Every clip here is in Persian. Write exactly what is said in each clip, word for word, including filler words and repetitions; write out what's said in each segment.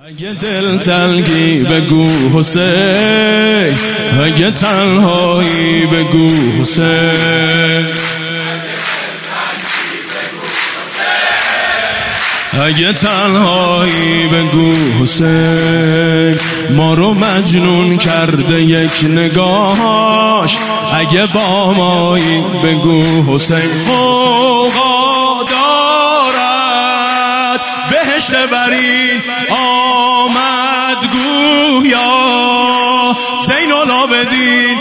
اگه دل تلگی بگو حسین، اگه تنهایی بگو حسین، اگه تنهایی بگو حسین. ما رو مجنون کرده یک نگاهش، اگه با مایی بگو حسین. فوقا دارد بهشت برین آمد گویا، زین العابدین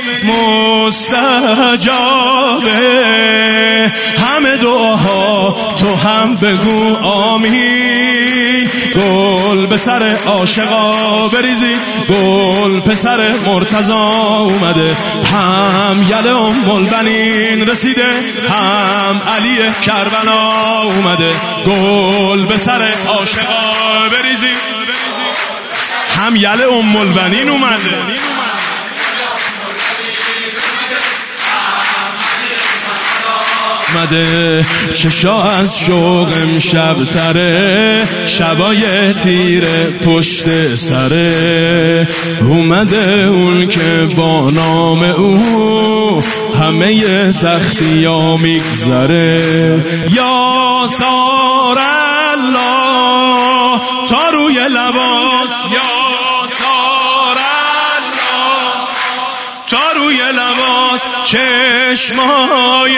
مستجابه. همه دعاها تو هم بگو آمین. گل به سر عاشقا بریزی، گل پسر مرتضی اومده. هم یله ام البنین رسیده، هم علی کربلا اومده. گل به سر عاشقا بریزی، هم یله ام البنین اومده. مده چشا از شوق امشب تره، شبای تیره پشت سره. اومده اون که با نام او همه سختی ها میگذره. یا سار الله تا روی لباس، یا سار الله تا روی لباس. چشمای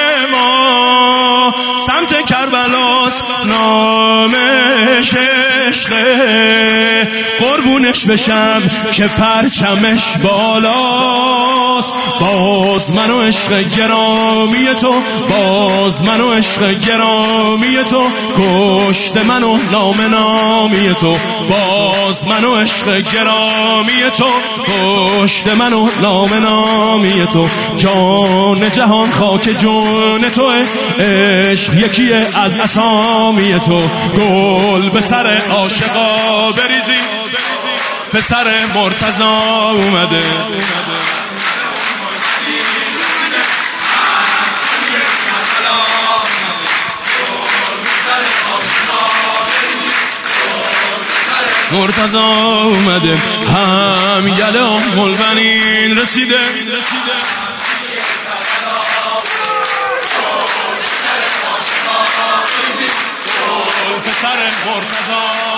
ما سمت کربلاست، نامش عشقه. قربونش بشم که پرچمش بالاست. باز من و عشق گرامی تو، باز من و عشق گرامی تو. کشت من و نام نامی تو، باز من و عشق گرامی تو. کشت من و نام نامی تو. جان جهان خاک جون توه، عشق یکیه از اسامی تو. گل به سر عاشقا بریزی، پسر مرتضی اومده. مرتضی اومده، هم یله ام البنین رسیده. پسر مرتضی